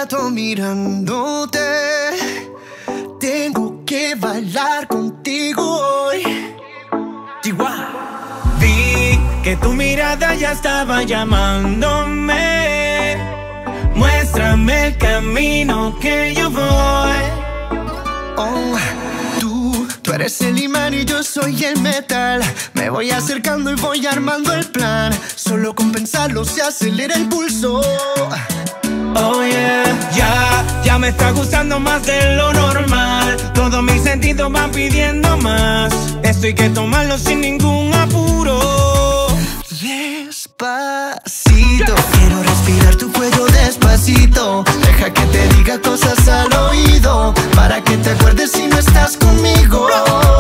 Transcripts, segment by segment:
rato mirándote. Tengo que bailar contigo hoy. Chihuahua. Vi que tu mirada ya estaba llamándome. Muéstrame el camino que yo voy. Oh, tú eres el imán y yo soy el metal. Me voy acercando y voy armando el plan. Solo con pensarlo se acelera el pulso. Oh yeah, ya me está gustando más de lo normal. Todos mis sentidos van pidiendo más. Esto hay que tomarlo sin ningún apuro. Despacito, quiero respirar tu cuello despacito. Deja que te diga cosas al oído, para que te acuerdes si no estás conmigo.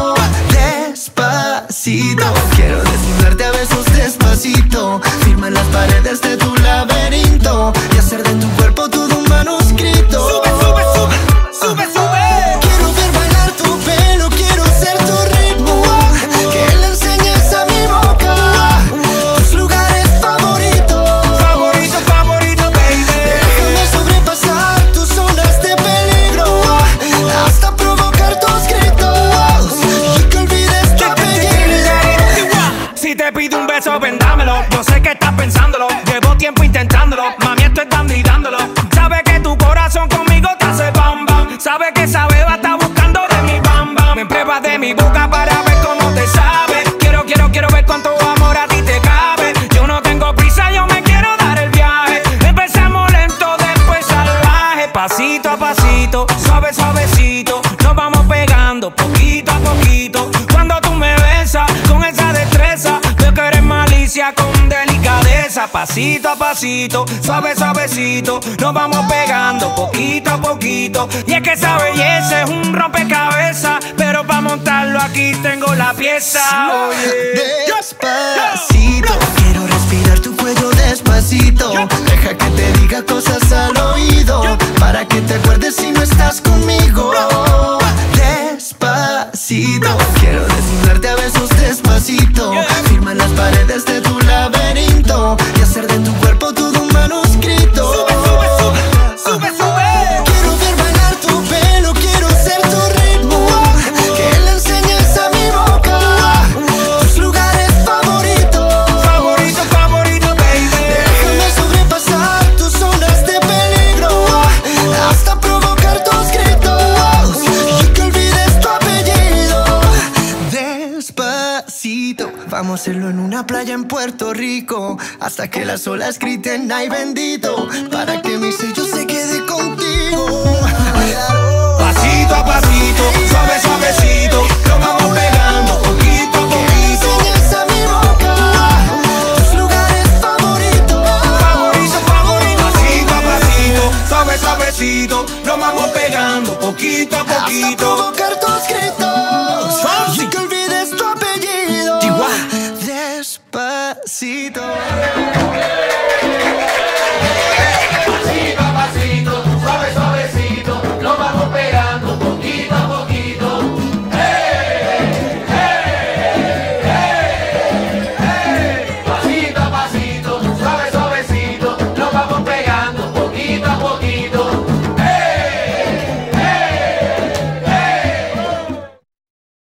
Despacito, quiero desnudarte a besos despacito. Firma las paredes de tu laberinto y hacer de tu cuerpo todo un manuscrito. Sube, sube, sube, sube, sube. Quiero ver bailar tu pelo, quiero ser tu ritmo. Que le enseñes a mi boca tus lugares favoritos. Favorito, favorito, baby. Déjame sobrepasar tus zonas de peligro, hasta provocar tus gritos y que olvides tu apellido. Si te pido un beso, vendámelo. Yo sé que estás pensándolo. Llevo tiempo intentándolo. Mami, estoy dando y dándolo. Sabe que tu corazón conmigo te hace bam bam. Sabe que esa beba está buscando de mi bam bam. Me pruebas de mi boca para ver cómo te sabe. Quiero ver cuánto amor a ti te cabe. Yo no tengo prisa, yo me quiero dar el viaje. Empezamos lento, después salvaje. Pasito a pasito, suave, suavecito. Nos vamos pegando poquito a poquito. Cuando tú me besas con esa destreza, veo que eres malicia con delicadeza. Pasito a pasito, suave, suavecito. Nos vamos pegando poquito a poquito. Y es que esa belleza es un rompecabezas, pero para montarlo aquí tengo la pieza. Despacito, quiero respirar tu cuello despacito. Deja que te diga cosas al oído, para que te acuerdes si no estás conmigo. Despacito, quiero desnudarte a besos despacito. Firma las paredes de tu laberinto y hacer de tu cuerpo todo un manuscrito. Sube, sube, sube, sube, sube. Quiero ver bailar tu pelo, quiero ser tu ritmo. Que le enseñes a mi boca tus lugares favoritos. Favorito, favorito, baby. Déjame sobrepasar tus zonas de peligro, hasta provocar tus gritos y que olvides tu apellido. Despacito, vamos a hacerlo en una playa en Puerto Rico, hasta que las olas griten ay bendito, para que mi sello se quede contigo. Pasito a pasito, suave, suavecito. Nos vamos pegando poquito a Que le poquito. enseñes a mi boca tus lugares favoritos. Favorito, favorito. Pasito a pasito, suave, suavecito. Nos vamos pegando poquito a Hasta poquito. provocar tus gritos y que olvides tu apellido. Chihuahua. Despacito.